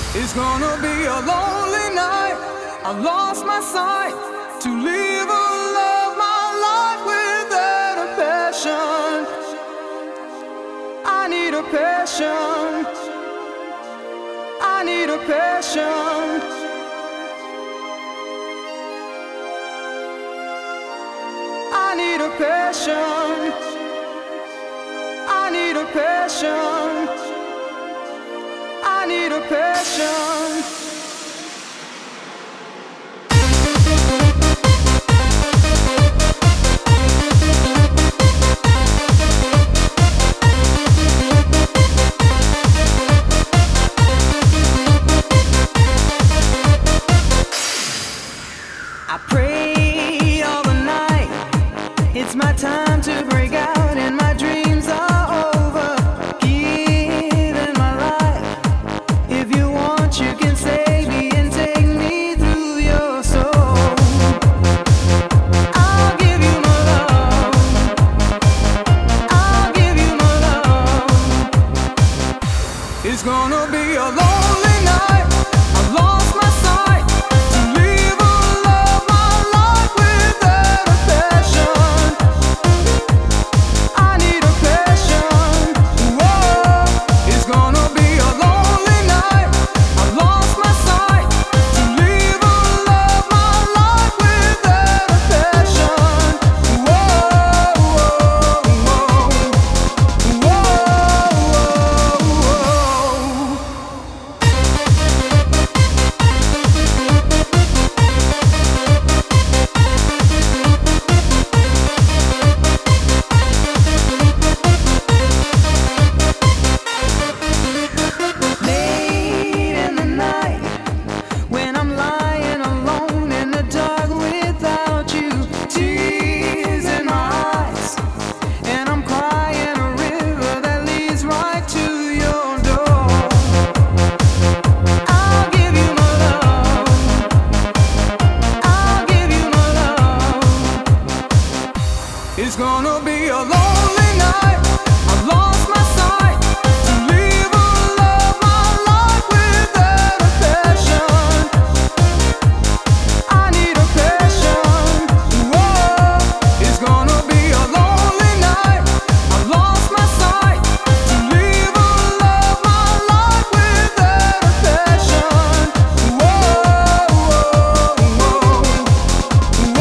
It's gonna be a lonely night. I lost my sight to live a love my life without a passion. I need a passion. I need a passion. I need a passion. I need a passion. I need a passion. I pray all the night. It's my time to break out, and my dreams are over. Giving my life. If you want, you can save me and take me through your soul. I'll give you my love. I'll give you my love. It's gonna be a lonely night. I lost my sight to live a love my life without a passion. I need a passion. Whoa, it's gonna be a lonely night. I lost my sight to live a love my life without a passion. Whoa, whoa, whoa, whoa, whoa. Late in the night, when I'm lying alone in the dark without you, tears in my eyes, and I'm crying a river that leads right to your door. I'll give you my love. I'll give you my love. It's gonna be a lonely night. I lost my sight to live a love my life without a passion. I need a passion. Whoa, it's gonna be a lonely night. I lost my sight to live a love my life without a passion. Whoa, whoa, whoa,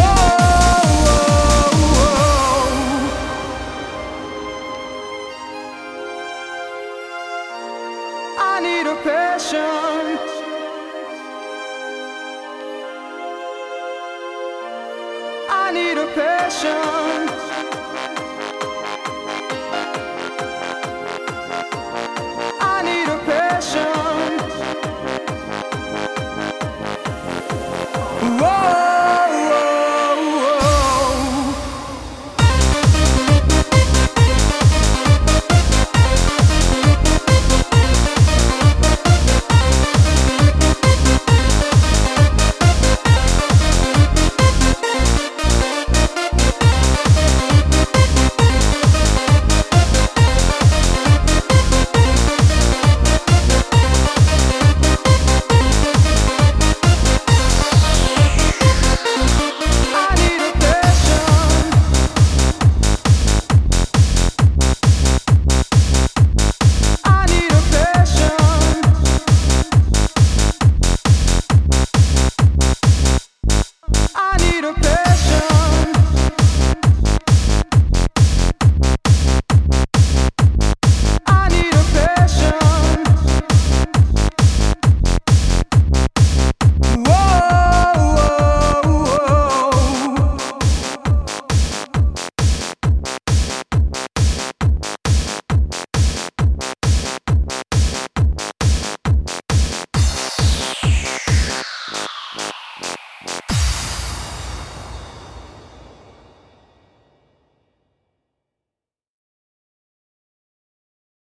whoa, whoa. I need a passion. I need a passion.